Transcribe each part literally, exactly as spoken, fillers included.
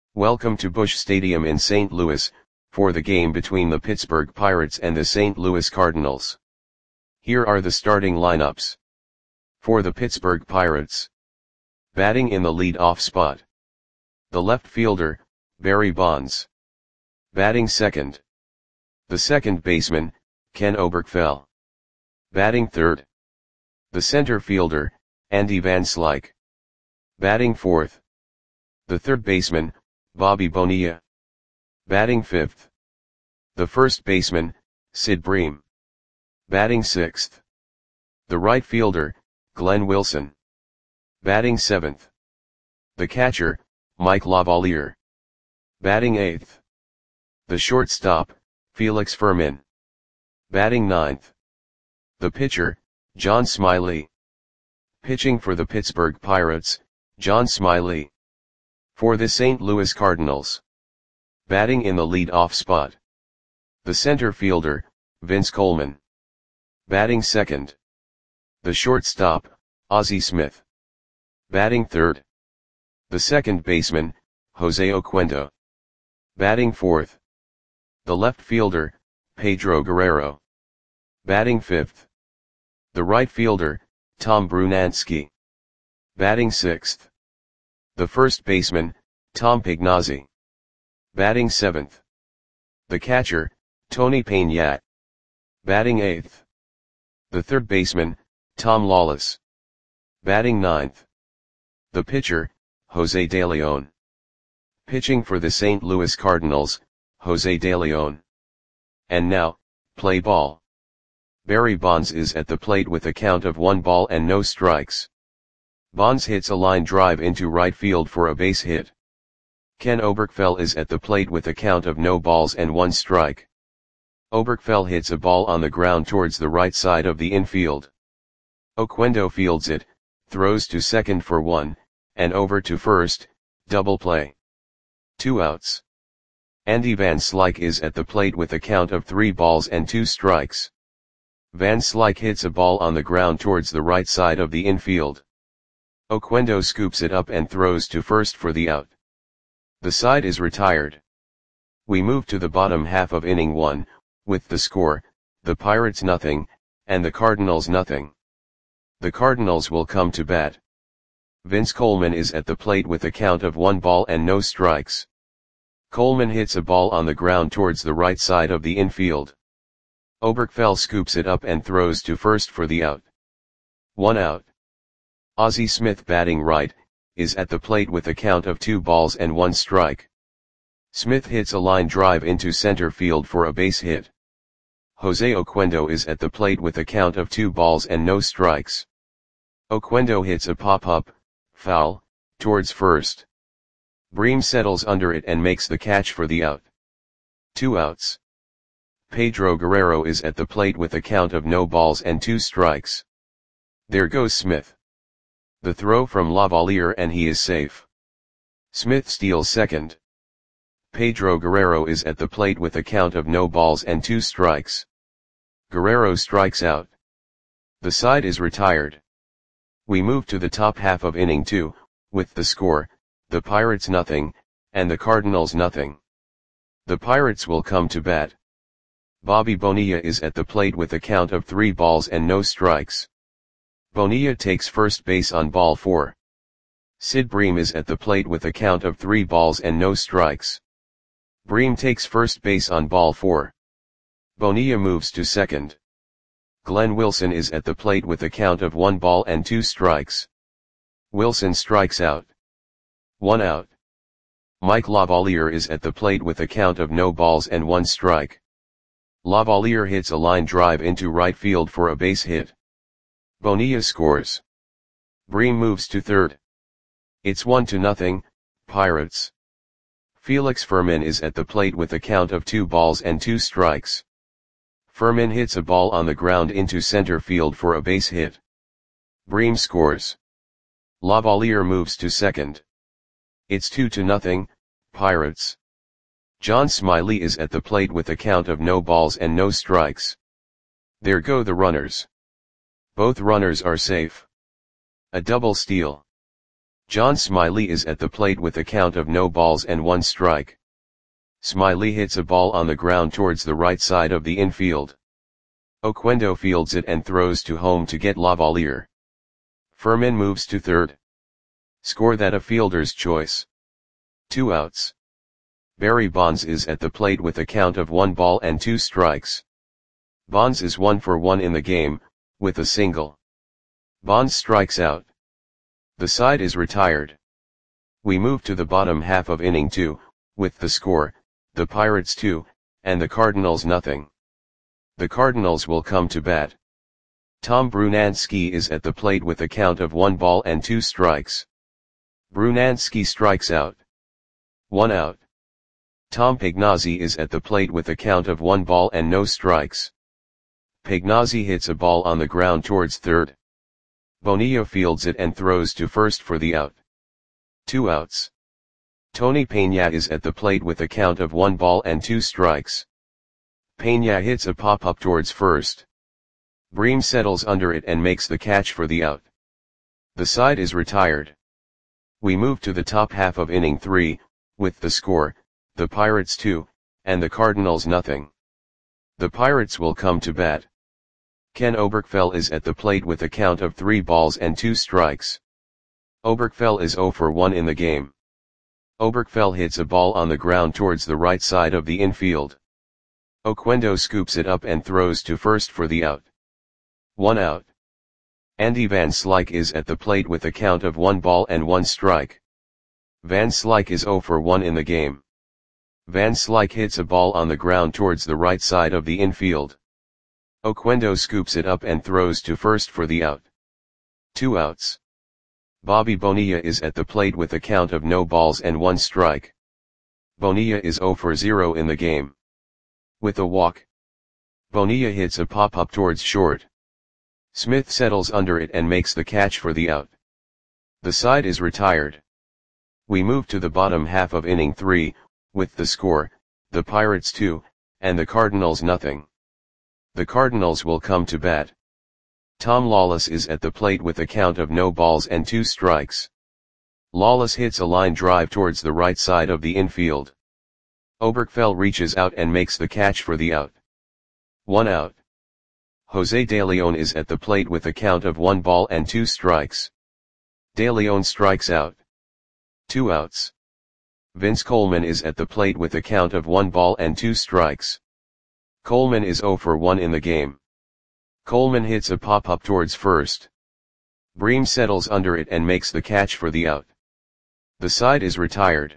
Welcome to Busch Stadium in Saint Louis, for the game between the Pittsburgh Pirates and the Saint Louis Cardinals. Here are the starting lineups. For the Pittsburgh Pirates. Batting in the lead-off spot. The left fielder, Barry Bonds. Batting second. The second baseman, Ken Oberkfell. Batting third. The center fielder, Andy Van Slyke. Batting fourth. The third baseman, Bobby Bonilla. Batting fifth. The first baseman, Sid Bream. Batting sixth. The right fielder, Glenn Wilson. Batting seventh. The catcher, Mike Lavalier. Batting eighth. The shortstop, Felix Fermin. Batting ninth. The pitcher, John Smiley. Pitching for the Pittsburgh Pirates, John Smiley. For the Saint Louis Cardinals. Batting in the lead-off spot. The center fielder, Vince Coleman. Batting second. The shortstop, Ozzie Smith. Batting third. The second baseman, Jose Oquendo. Batting fourth. The left fielder, Pedro Guerrero. Batting fifth. The right fielder, Tom Brunansky. Batting sixth. The first baseman, Tom Pignazzi. Batting seventh. The catcher, Tony Peñat. Batting eighth. The third baseman, Tom Lawless. Batting ninth. The pitcher, Jose De Leon. Pitching for the Saint Louis Cardinals, Jose De Leon. And now, play ball. Barry Bonds is at the plate with a count of one ball and no strikes. Bonds hits a line drive into right field for a base hit. Ken Oberkfell is at the plate with a count of no balls and one strike. Oberkfell hits a ball on the ground towards the right side of the infield. Oquendo fields it, throws to second for one, and over to first, double play. Two outs. Andy Van Slyke is at the plate with a count of three balls and two strikes. Van Slyke hits a ball on the ground towards the right side of the infield. Oquendo scoops it up and throws to first for the out. The side is retired. We move to the bottom half of inning one, with the score, the Pirates nothing, and the Cardinals nothing. The Cardinals will come to bat. Vince Coleman is at the plate with a count of one ball and no strikes. Coleman hits a ball on the ground towards the right side of the infield. Oberkfell scoops it up and throws to first for the out. One out. Ozzie Smith, batting right, is at the plate with a count of two balls and one strike. Smith hits a line drive into center field for a base hit. Jose Oquendo is at the plate with a count of two balls and no strikes. Oquendo hits a pop-up, foul, towards first. Bream settles under it and makes the catch for the out. Two outs. Pedro Guerrero is at the plate with a count of no balls and two strikes. There goes Smith. The throw from Lavalier and he is safe. Smith steals second. Pedro Guerrero is at the plate with a count of no balls and two strikes. Guerrero strikes out. The side is retired. We move to the top half of inning two, with the score, the Pirates nothing, and the Cardinals nothing. The Pirates will come to bat. Bobby Bonilla is at the plate with a count of three balls and no strikes. Bonilla takes first base on ball four. Sid Bream is at the plate with a count of three balls and no strikes. Bream takes first base on ball four. Bonilla moves to second. Glenn Wilson is at the plate with a count of one ball and two strikes. Wilson strikes out. One out. Mike Lavalier is at the plate with a count of no balls and one strike. Lavalier hits a line drive into right field for a base hit. Bonilla scores. Bream moves to third. It's one to nothing, Pirates. Felix Fermin is at the plate with a count of two balls and two strikes. Fermin hits a ball on the ground into center field for a base hit. Bream scores. Lavalier moves to second. It's two to nothing, Pirates. John Smiley is at the plate with a count of no balls and no strikes. There go the runners. Both runners are safe. A double steal. John Smiley is at the plate with a count of no balls and one strike. Smiley hits a ball on the ground towards the right side of the infield. Oquendo fields it and throws to home to get Lavalier. Furman moves to third. Score that a fielder's choice. Two outs. Barry Bonds is at the plate with a count of one ball and two strikes. Bonds is one for one in the game, with a single. Bonds strikes out. The side is retired. We move to the bottom half of inning two, with the score, the Pirates two, and the Cardinals nothing. The Cardinals will come to bat. Tom Brunansky is at the plate with a count of one ball and two strikes. Brunansky strikes out. One out. Tom Pagnozzi is at the plate with a count of one ball and no strikes. Pagnozzi hits a ball on the ground towards third. Bonilla fields it and throws to first for the out. Two outs. Tony Peña is at the plate with a count of one ball and two strikes. Peña hits a pop-up towards first. Bream settles under it and makes the catch for the out. The side is retired. We move to the top half of inning three, with the score, the Pirates two, and the Cardinals nothing. The Pirates will come to bat. Ken Oberkfell is at the plate with a count of three balls and two strikes. Oberkfell is zero for one in the game. Oberkfell hits a ball on the ground towards the right side of the infield. Oquendo scoops it up and throws to first for the out. One out. Andy Van Slyke is at the plate with a count of one ball and one strike. Van Slyke is zero for one in the game. Van Slyke hits a ball on the ground towards the right side of the infield. Oquendo scoops it up and throws to first for the out. Two outs. Bobby Bonilla is at the plate with a count of no balls and one strike. Bonilla is zero for zero in the game. With a walk. Bonilla hits a pop-up towards short. Smith settles under it and makes the catch for the out. The side is retired. We move to the bottom half of inning three, with the score, the Pirates two, and the Cardinals nothing. The Cardinals will come to bat. Tom Lawless is at the plate with a count of no balls and two strikes. Lawless hits a line drive towards the right side of the infield. Oberkfell reaches out and makes the catch for the out. One out. Jose De Leon is at the plate with a count of one ball and two strikes. De Leon strikes out. Two outs. Vince Coleman is at the plate with a count of one ball and two strikes. Coleman is zero for one in the game. Coleman hits a pop-up towards first. Bream settles under it and makes the catch for the out. The side is retired.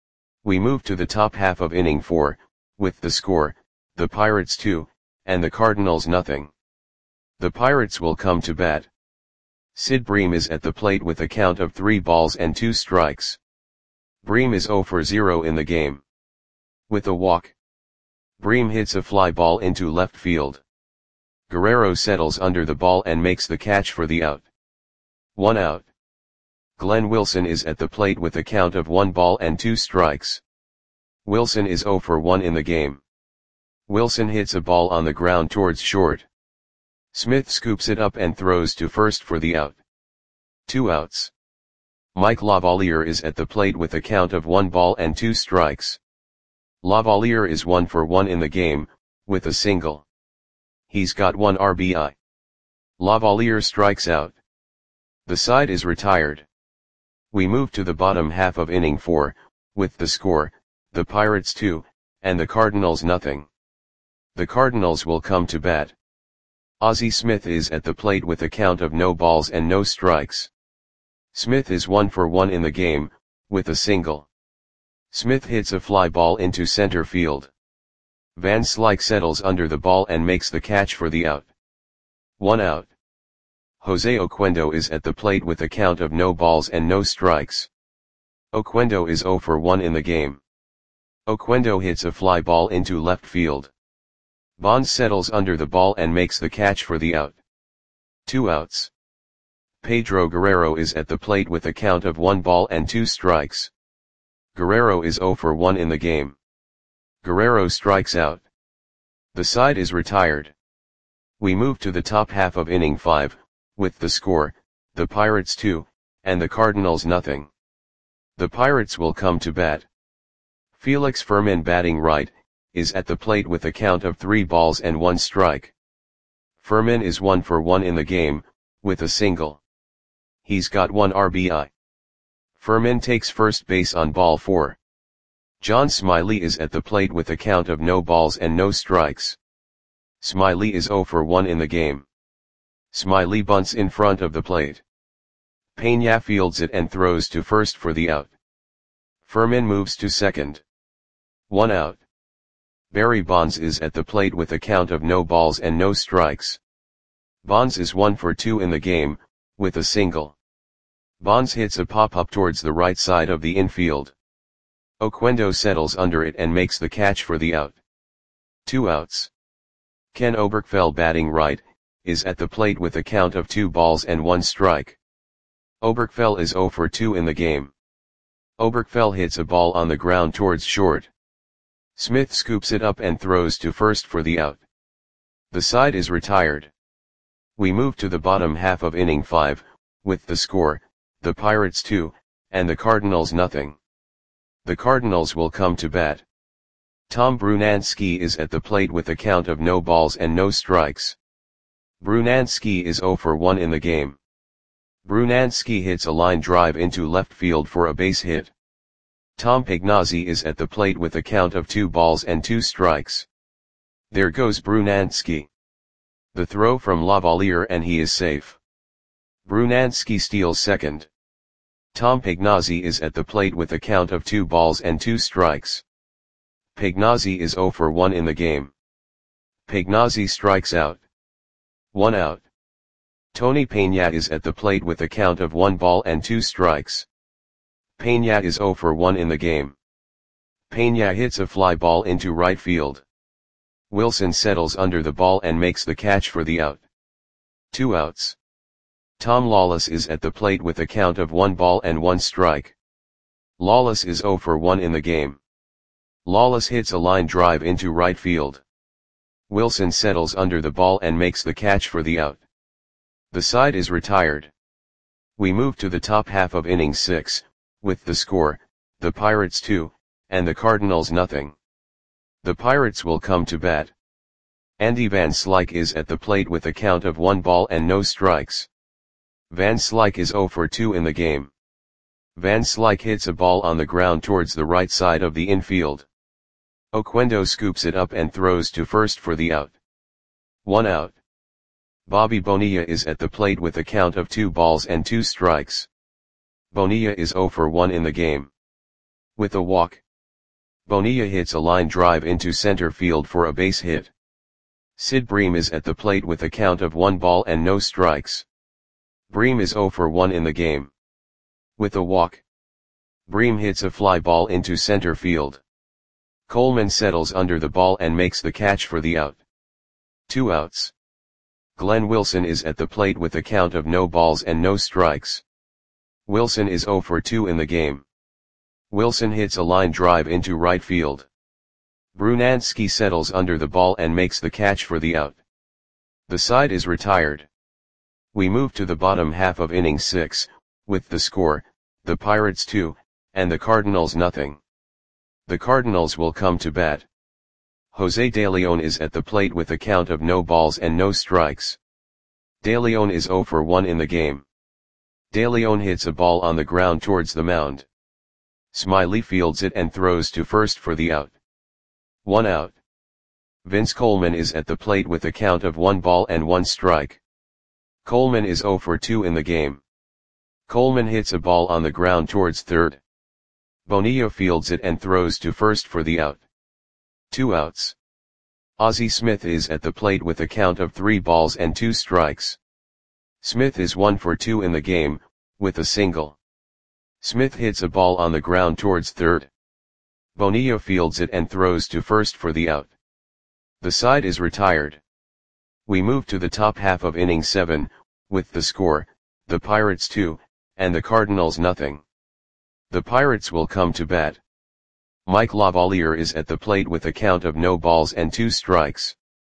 We move to the top half of inning four, with the score, the Pirates two, and the Cardinals nothing. The Pirates will come to bat. Sid Bream is at the plate with a count of three balls and two strikes. Bream is zero for zero in the game. With a walk. Bream hits a fly ball into left field. Guerrero settles under the ball and makes the catch for the out. One out. Glenn Wilson is at the plate with a count of one ball and two strikes. Wilson is zero for one in the game. Wilson hits a ball on the ground towards short. Smith scoops it up and throws to first for the out. Two outs. Mike Lavalier is at the plate with a count of one ball and two strikes. Lavalier is one for one in the game, with a single. He's got one R B I. Lavalier strikes out. The side is retired. We move to the bottom half of inning four, with the score, the Pirates two, and the Cardinals nothing. The Cardinals will come to bat. Ozzie Smith is at the plate with a count of no balls and no strikes. Smith is one for one in the game, with a single. Smith hits a fly ball into center field. Van Slyke settles under the ball and makes the catch for the out. One out. Jose Oquendo is at the plate with a count of no balls and no strikes. Oquendo is zero for one in the game. Oquendo hits a fly ball into left field. Bonds settles under the ball and makes the catch for the out. Two outs. Pedro Guerrero is at the plate with a count of one ball and two strikes. Guerrero is zero for one in the game. Guerrero strikes out. The side is retired. We move to the top half of inning five, with the score, the Pirates two, and the Cardinals nothing. The Pirates will come to bat. Felix Fermin batting right, is at the plate with a count of three balls and one strike. Fermin is one for one in the game, with a single. He's got one R B I. Fermin takes first base on ball four. John Smiley is at the plate with a count of no balls and no strikes. Smiley is zero for one in the game. Smiley bunts in front of the plate. Peña fields it and throws to first for the out. Fermin moves to second. One out. Barry Bonds is at the plate with a count of no balls and no strikes. Bonds is one for two in the game, with a single. Bonds hits a pop-up towards the right side of the infield. Oquendo settles under it and makes the catch for the out. Two outs. Ken Oberkfell batting right, is at the plate with a count of two balls and one strike. Oberkfell is zero for two in the game. Oberkfell hits a ball on the ground towards short. Smith scoops it up and throws to first for the out. The side is retired. We move to the bottom half of inning five, with the score, the Pirates two, and the Cardinals nothing. The Cardinals will come to bat. Tom Brunansky is at the plate with a count of no balls and no strikes. Brunansky is zero for one in the game. Brunansky hits a line drive into left field for a base hit. Tom Pagnozzi is at the plate with a count of two balls and two strikes. There goes Brunansky. The throw from Lavalier and he is safe. Brunansky steals second. Tom Pagnozzi is at the plate with a count of two balls and two strikes. Pagnozzi is zero for one in the game. Pagnozzi strikes out. One out. Tony Peña is at the plate with a count of one ball and two strikes. Peña is zero for one in the game. Peña hits a fly ball into right field. Wilson settles under the ball and makes the catch for the out. Two outs. Tom Lawless is at the plate with a count of one ball and one strike. Lawless is zero for one in the game. Lawless hits a line drive into right field. Wilson settles under the ball and makes the catch for the out. The side is retired. We move to the top half of inning six, with the score, the Pirates two, and the Cardinals nothing. The Pirates will come to bat. Andy Van Slyke is at the plate with a count of one ball and no strikes. Van Slyke is zero for two in the game. Van Slyke hits a ball on the ground towards the right side of the infield. Oquendo scoops it up and throws to first for the out. One out. Bobby Bonilla is at the plate with a count of two balls and two strikes. Bonilla is zero for one in the game. With a walk. Bonilla hits a line drive into center field for a base hit. Sid Bream is at the plate with a count of one ball and no strikes. Bream is zero for one in the game. With a walk. Bream hits a fly ball into center field. Coleman settles under the ball and makes the catch for the out. Two outs. Glenn Wilson is at the plate with a count of no balls and no strikes. Wilson is zero for two in the game. Wilson hits a line drive into right field. Brunansky settles under the ball and makes the catch for the out. The side is retired. We move to the bottom half of inning six, with the score, the Pirates two, and the Cardinals nothing. The Cardinals will come to bat. Jose De Leon is at the plate with a count of no balls and no strikes. De Leon is zero for one in the game. De Leon hits a ball on the ground towards the mound. Smiley fields it and throws to first for the out. One out. Vince Coleman is at the plate with a count of one ball and one strike. Coleman is zero for two in the game. Coleman hits a ball on the ground towards third. Bonilla fields it and throws to first for the out. Two outs. Ozzie Smith is at the plate with a count of three balls and two strikes. Smith is one for two in the game, with a single. Smith hits a ball on the ground towards third. Bonilla fields it and throws to first for the out. The side is retired. We move to the top half of inning seven, with the score, the Pirates two, and the Cardinals nothing. The Pirates will come to bat. Mike Lavalier is at the plate with a count of no balls and two strikes.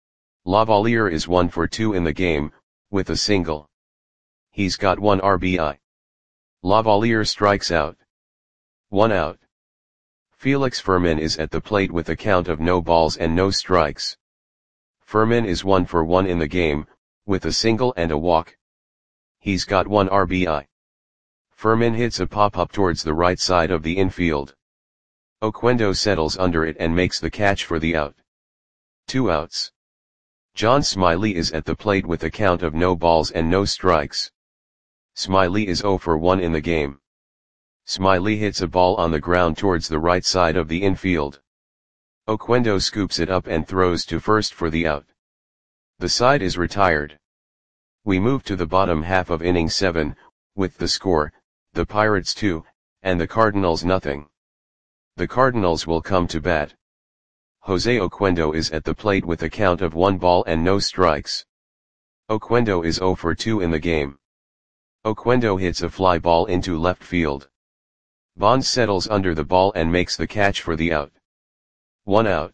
Lavalier is one for two in the game, with a single. He's got one R B I. Lavalier strikes out. One out. Felix Fermin is at the plate with a count of no balls and no strikes. Fermin is one for one in the game, with a single and a walk. He's got one R B I. Fermin hits a pop-up towards the right side of the infield. Oquendo settles under it and makes the catch for the out. Two outs. John Smiley is at the plate with a count of no balls and no strikes. Smiley is zero for one in the game. Smiley hits a ball on the ground towards the right side of the infield. Oquendo scoops it up and throws to first for the out. The side is retired. We move to the bottom half of inning seven, with the score, the Pirates two, and the Cardinals nothing. The Cardinals will come to bat. Jose Oquendo is at the plate with a count of one ball and no strikes. Oquendo is zero for two in the game. Oquendo hits a fly ball into left field. Bonds settles under the ball and makes the catch for the out. One out.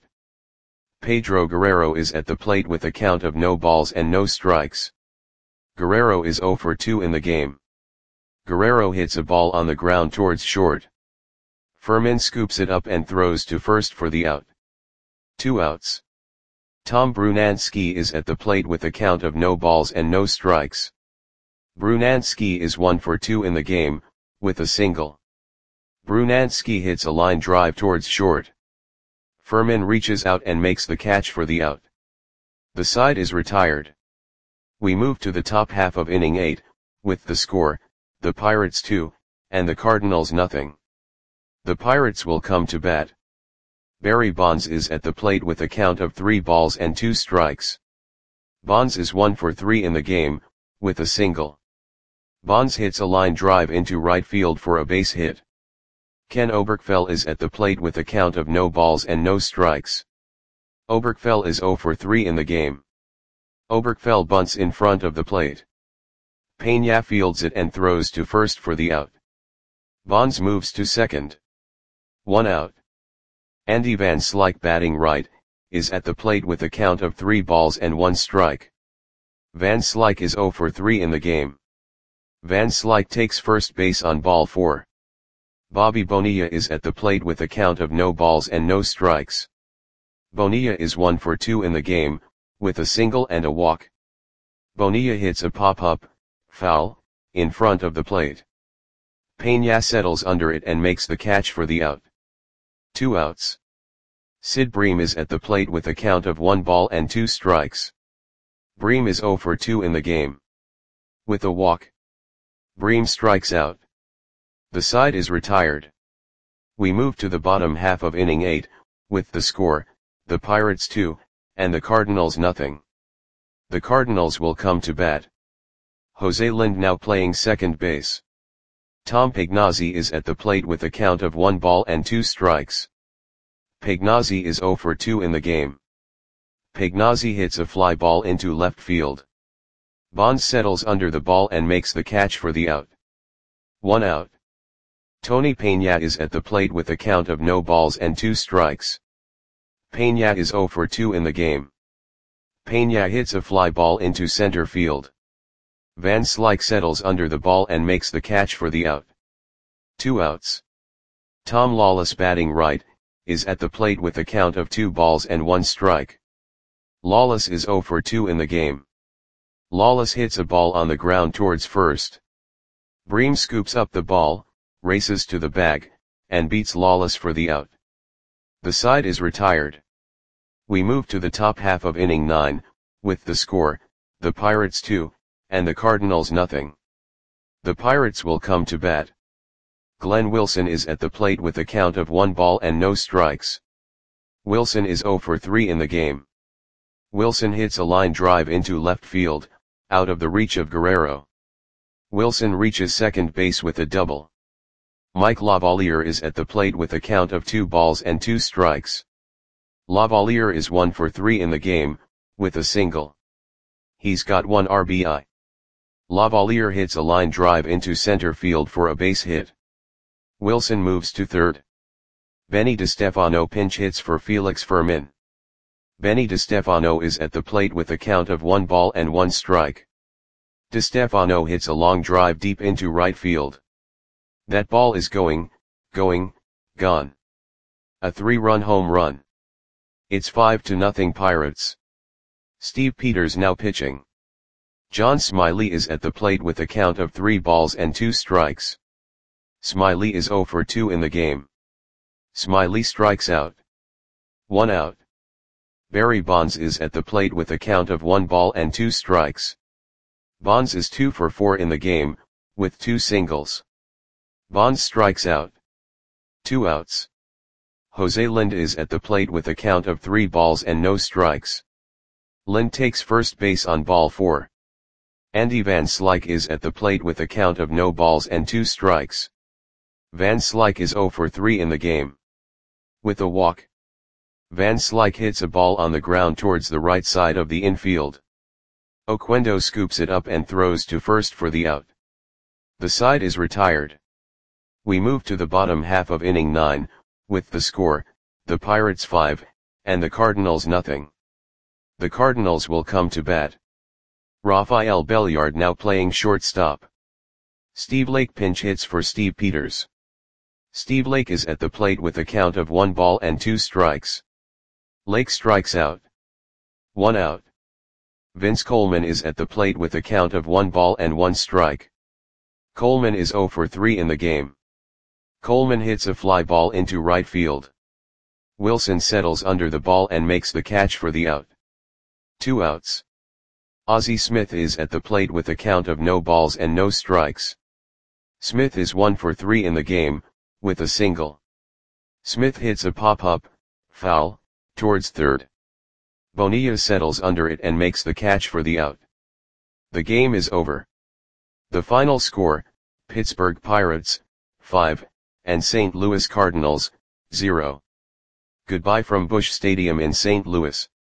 Pedro Guerrero is at the plate with a count of no balls and no strikes. Guerrero is zero for two in the game. Guerrero hits a ball on the ground towards short. Fermin scoops it up and throws to first for the out. Two outs. Tom Brunansky is at the plate with a count of no balls and no strikes. Brunansky is one for two in the game, with a single. Brunansky hits a line drive towards short. Fermin reaches out and makes the catch for the out. The side is retired. We move to the top half of inning eight, with the score, the Pirates two, and the Cardinals nothing. The Pirates will come to bat. Barry Bonds is at the plate with a count of three balls and two strikes. Bonds is one for three in the game, with a single. Bonds hits a line drive into right field for a base hit. Ken Oberkfell is at the plate with a count of no balls and no strikes. Oberkfell is zero for three in the game. Oberkfell bunts in front of the plate. Peña fields it and throws to first for the out. Bonds moves to second. One out. Andy Van Slyke, batting right, is at the plate with a count of three balls and one strike. Van Slyke is zero for three in the game. Van Slyke takes first base on ball four. Bobby Bonilla is at the plate with a count of no balls and no strikes. Bonilla is one for two in the game, with a single and a walk. Bonilla hits a pop-up, foul, in front of the plate. Peña settles under it and makes the catch for the out. Two outs. Sid Bream is at the plate with a count of one ball and two strikes. Bream is zero for two in the game. With a walk. Bream strikes out. The side is retired. We move to the bottom half of inning eight, with the score, the Pirates two, and the Cardinals nothing. The Cardinals will come to bat. Jose Lind now playing second base. Tom Pagnozzi is at the plate with a count of one ball and two strikes. Pagnozzi is zero for two in the game. Pagnozzi hits a fly ball into left field. Bonds settles under the ball and makes the catch for the out. One out. Tony Peña is at the plate with a count of no balls and two strikes. Peña is zero for two in the game. Peña hits a fly ball into center field. Van Slyke settles under the ball and makes the catch for the out. Two outs. Tom Lawless, batting right, is at the plate with a count of two balls and one strike. Lawless is zero for two in the game. Lawless hits a ball on the ground towards first. Bream scoops up the ball, races to the bag, and beats Lawless for the out. The side is retired. We move to the top half of inning nine, with the score, the Pirates two, and the Cardinals nothing. The Pirates will come to bat. Glenn Wilson is at the plate with a count of one ball and no strikes. Wilson is zero for three in the game. Wilson hits a line drive into left field, out of the reach of Guerrero. Wilson reaches second base with a double. Mike Lavalier is at the plate with a count of two balls and two strikes. Lavalier is one for three in the game, with a single. He's got one R B I. Lavalier hits a line drive into center field for a base hit. Wilson moves to third. Benny DeStefano pinch hits for Felix Fermin. Benny DeStefano is at the plate with a count of one ball and one strike. DeStefano hits a long drive deep into right field. That ball is going, going, gone. A three-run home run. It's five to nothing Pirates. Steve Peters now pitching. John Smiley is at the plate with a count of three balls and two strikes. Smiley is zero for two in the game. Smiley strikes out. One out. Barry Bonds is at the plate with a count of one ball and two strikes. Bonds is two for four in the game, with two singles. Bonds strikes out. Two outs. Jose Lind is at the plate with a count of three balls and no strikes. Lind takes first base on ball four. Andy Van Slyke is at the plate with a count of no balls and two strikes. Van Slyke is zero for three in the game. With a walk. Van Slyke hits a ball on the ground towards the right side of the infield. Oquendo scoops it up and throws to first for the out. The side is retired. We move to the bottom half of inning nine, with the score, the Pirates five, and the Cardinals nothing. The Cardinals will come to bat. Rafael Belliard now playing shortstop. Steve Lake pinch hits for Steve Peters. Steve Lake is at the plate with a count of one ball and two strikes. Lake strikes out. One out. Vince Coleman is at the plate with a count of one ball and one strike. Coleman is zero for three in the game. Coleman hits a fly ball into right field. Wilson settles under the ball and makes the catch for the out. Two outs. Ozzie Smith is at the plate with a count of no balls and no strikes. Smith is one for three in the game, with a single. Smith hits a pop-up, foul, towards third. Bonilla settles under it and makes the catch for the out. The game is over. The final score, Pittsburgh Pirates, five, and Saint Louis Cardinals, zero. Goodbye from Busch Stadium in Saint Louis.